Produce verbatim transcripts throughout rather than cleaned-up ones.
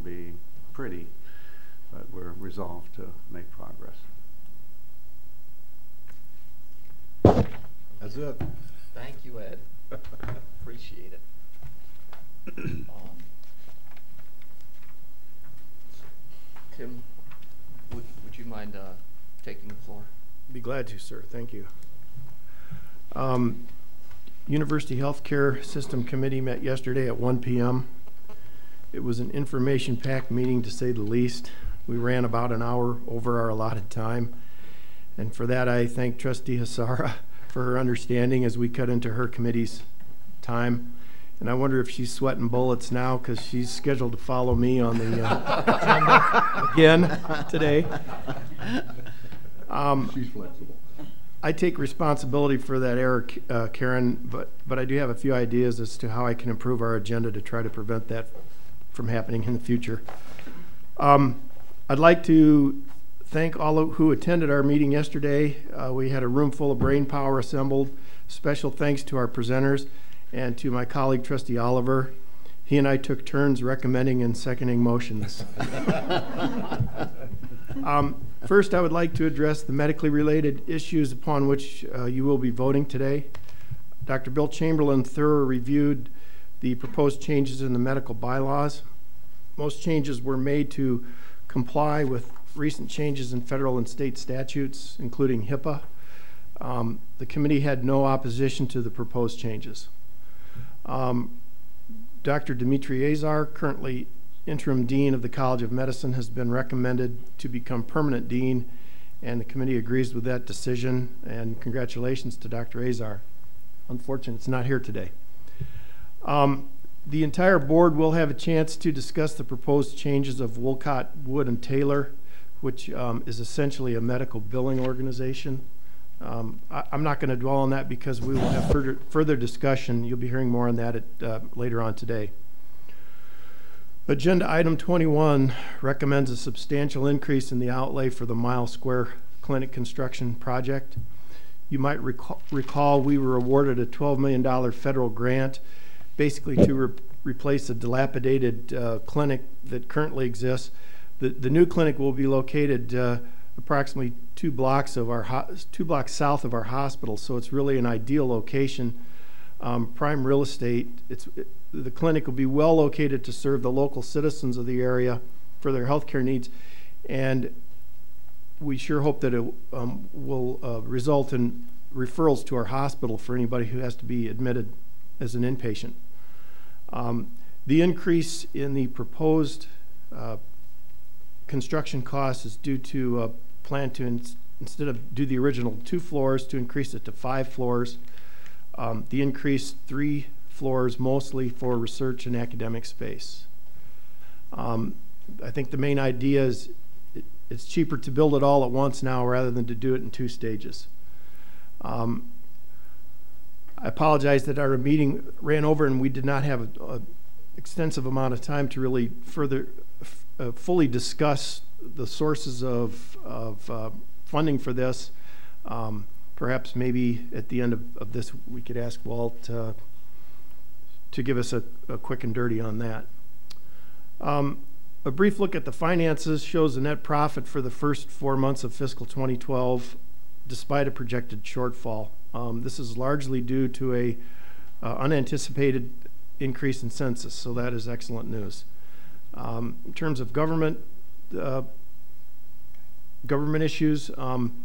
be pretty, but we're resolved to make progress. That's it. Thank you, Ed. Appreciate it. Um, Tim, would, would you mind uh, taking the floor? Be glad to, sir. Thank you. Um, University Healthcare System Committee met yesterday at one P M It was an information-packed meeting, to say the least. We ran about an hour over our allotted time, and for that I thank Trustee Hasara for her understanding as we cut into her committee's time. And I wonder if she's sweating bullets now because she's scheduled to follow me on the uh, agenda again today. Um, She's flexible. I take responsibility for that error, uh, Karen, but, but I do have a few ideas as to how I can improve our agenda to try to prevent that from happening in the future. Um, I'd like to thank all of who attended our meeting yesterday. Uh, we had a room full of brain power assembled. Special thanks to our presenters and to my colleague, Trustee Oliver. He and I took turns recommending and seconding motions. um, first, I would like to address the medically related issues upon which uh, you will be voting today. Doctor Bill Chamberlain thoroughly reviewed the proposed changes in the medical bylaws. Most changes were made to comply with recent changes in federal and state statutes, including HIPAA. Um, the committee had no opposition to the proposed changes. Um, Doctor Dimitri Azar, currently interim dean of the College of Medicine, has been recommended to become permanent dean, and the committee agrees with that decision, and congratulations to Doctor Azar. Unfortunately, it's not here today. Um, the entire board will have a chance to discuss the proposed changes of Wolcott, Wood, and Taylor, which um, is essentially a medical billing organization. Um, I, I'm not going to dwell on that because we will have further, further discussion. You'll be hearing more on that at, uh, later on today. Agenda item twenty-one recommends a substantial increase in the outlay for the Mile Square Clinic construction project. You might recall, recall we were awarded a twelve million dollars federal grant basically to re replace a dilapidated uh, clinic that currently exists. The, the new clinic will be located uh, approximately two blocks of our ho two blocks south of our hospital, so it's really an ideal location. Um, prime real estate. It's it, the clinic will be well located to serve the local citizens of the area for their healthcare needs, and we sure hope that it um, will uh, result in referrals to our hospital for anybody who has to be admitted as an inpatient. Um, the increase in the proposed uh, construction costs is due to a plan to, in, instead of do the original two floors, to increase it to five floors. Um, the increased three floors mostly for research and academic space. Um, I think the main idea is it, it's cheaper to build it all at once now rather than to do it in two stages. Um, I apologize that our meeting ran over and we did not have an extensive amount of time to really further uh, fully discuss the sources of, of uh, funding for this. Um, perhaps maybe at the end of, of this we could ask Walt uh, to give us a, a quick and dirty on that. Um, a brief look at the finances shows a net profit for the first four months of fiscal twenty twelve despite a projected shortfall. Um, this is largely due to a uh, unanticipated increase in census, so that is excellent news. Um, in terms of government uh, government issues, um,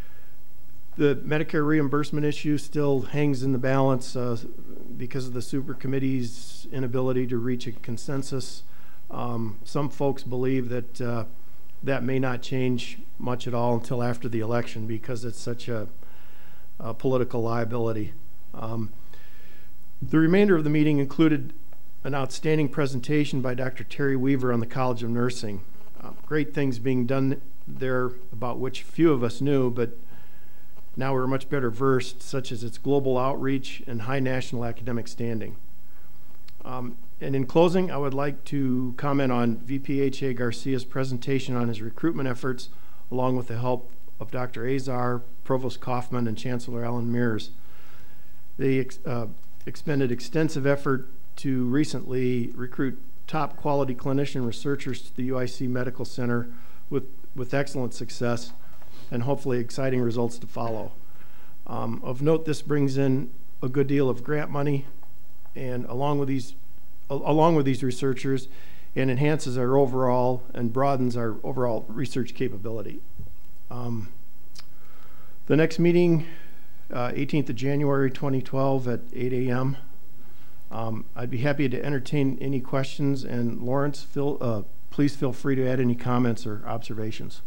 the Medicare reimbursement issue still hangs in the balance uh, because of the super committee's inability to reach a consensus. Um, some folks believe that uh, that may not change much at all until after the election because it's such a, a political liability. Um, the remainder of the meeting included an outstanding presentation by Doctor Terry Weaver on the College of Nursing. Uh, great things being done there about which few of us knew, but now we're much better versed, such as its global outreach and high national academic standing. Um, and in closing, I would like to comment on V P H A Garcia's presentation on his recruitment efforts, along with the help of Doctor Azar, Provost Kaufman, and Chancellor Alan Mears. They ex uh, expended extensive effort to recently recruit top quality clinician researchers to the U I C Medical Center with, with excellent success and hopefully exciting results to follow. Um, of note, this brings in a good deal of grant money, and along with these, al along with these researchers, and enhances our overall and broadens our overall research capability. Um, the next meeting, uh, eighteenth of January twenty twelve at eight A M Um, I'd be happy to entertain any questions, and Lawrence, feel, uh, please feel free to add any comments or observations.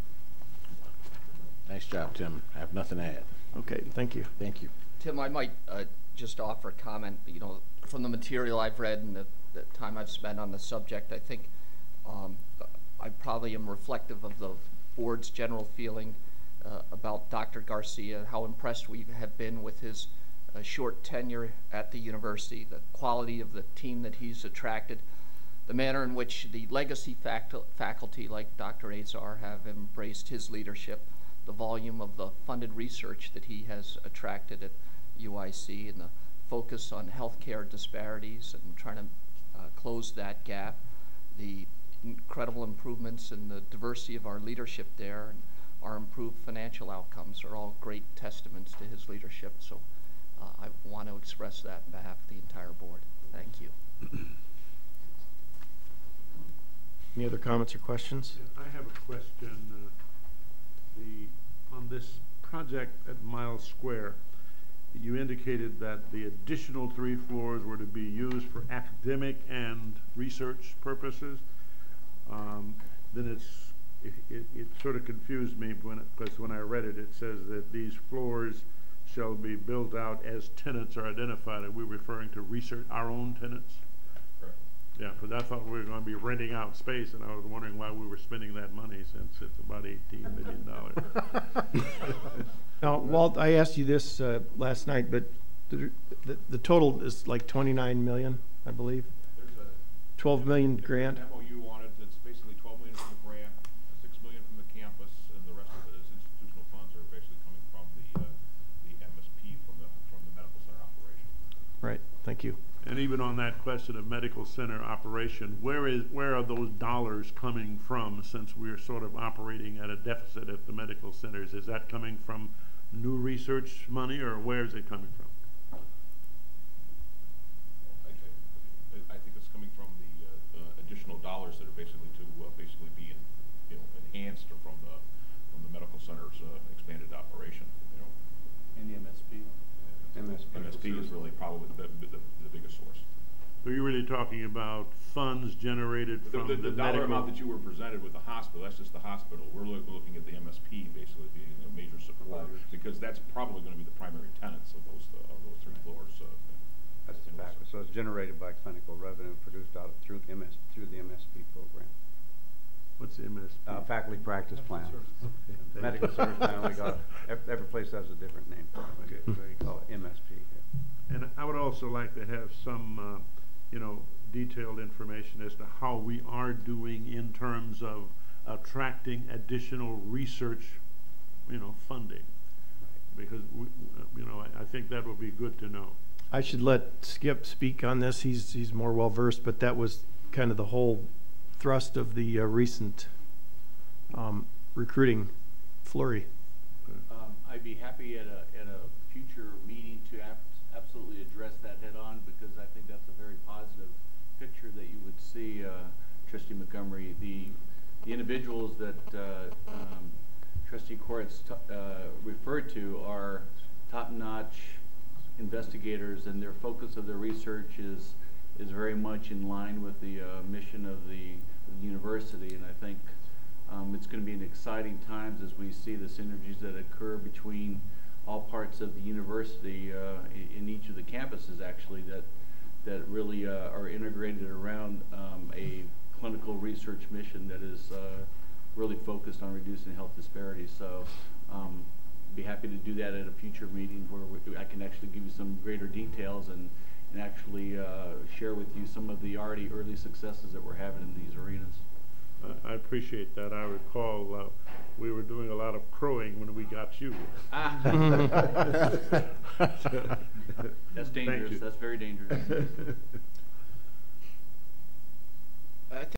Nice job, Tim. I have nothing to add. Okay, thank you. Thank you. Tim, I might uh, just offer a comment. You know, from the material I've read and the, the time I've spent on the subject, I think um, I probably am reflective of the board's general feeling uh, about Doctor Garcia, how impressed we have been with his uh, short tenure at the university, the quality of the team that he's attracted, the manner in which the legacy facu faculty like Doctor Azar have embraced his leadership, the volume of the funded research that he has attracted at U I C, and the focus on healthcare disparities and trying to uh, close that gap, the incredible improvements in the diversity of our leadership there, and our improved financial outcomes are all great testaments to his leadership. So uh, I want to express that on behalf of the entire board. Thank you. Any other comments or questions? I have a question. Uh, the on this project at Miles Square, you indicated that the additional three floors were to be used for academic and research purposes. Um, then it's it, it, it sort of confused me when because when I read it, it says that these floors shall be built out as tenants are identified. Are we referring to research our own tenants? Correct. Yeah, because I thought we were going to be renting out space, and I was wondering why we were spending that money since it's about eighteen million dollars. Now, Walt, I asked you this uh, last night, but the, the, the total is like twenty-nine million, I believe. There's a twelve million there's grant. an M O U on it. It's basically twelve million from the grant, six million from the campus, and the rest of it is institutional funds are basically coming from the uh, the M S P from the from the medical center operation. Right. Thank you. And even on that question of medical center operation, where is where are those dollars coming from? Since we're sort of operating at a deficit at the medical centers, is that coming from new research money, or where is it coming from? I, I, I think it's coming from the uh, uh, additional dollars that are basically to uh, basically be in, you know enhanced from the from the medical center's uh, expanded operation. You know, And the M S P? M S P. M S P is really probably the, the, the biggest source. So you're really talking about funds generated The, from the, the, the dollar medical. amount that you were presented with the hospital, that's just the hospital. We're loo looking at the M S P basically being a major support, Providers. because that's probably going to be the primary tenants of those uh, of those three floors. Uh, That's exactly. So it's generated by clinical revenue produced out of, through M S through the M S P program. What's the M S P? Uh, faculty practice plan. Medical service plan. We got every, every place has a different name for it. Okay. So you call it M S P here. And I would also like to have some, uh, you know, detailed information as to how we are doing in terms of attracting additional research, you know, funding. Because, we, you know, I, I think that would be good to know. I should let Skip speak on this. He's he's more well versed, but that was kind of the whole thrust of the uh, recent um, recruiting flurry. Um, I'd be happy at a, at a future meeting to ab absolutely address that head on, because I think that's a very positive picture that you would see, uh, Trustee Montgomery. The, the individuals that uh, um, Trustee Koretz uh, referred to are top-notch investigators, and their focus of their research is is very much in line with the uh, mission of the, of the university. And I think um, it's going to be an exciting times as we see the synergies that occur between all parts of the university uh, in, in each of the campuses, actually, that that really uh, are integrated around um, a clinical research mission that is uh, really focused on reducing health disparities. So um, be happy to do that at a future meeting where we, I can actually give you some greater details and, and actually uh, share with you some of the already early successes that we're having in these arenas. I, I appreciate that. I recall uh, we were doing a lot of crowing when we got you. Ah. That's dangerous. you. That's very dangerous. I think